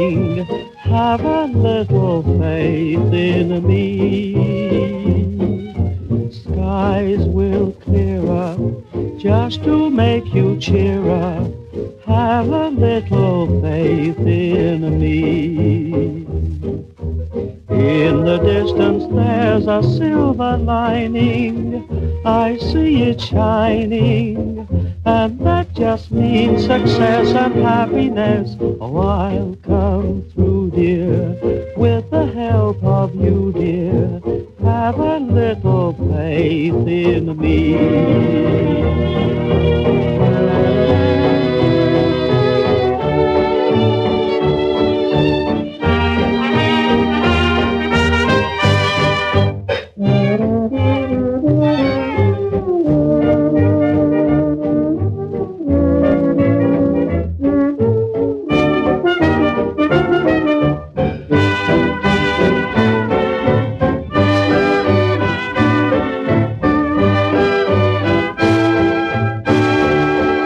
shining. Have a little faith in me. Skies will clear up just to make you cheer up. Have a little faith in me. In the distance there's a silver lining. I see it shining, and that just means success and happiness. Oh, I'll come through, dear, with the help of you, dear. Have a little faith in me.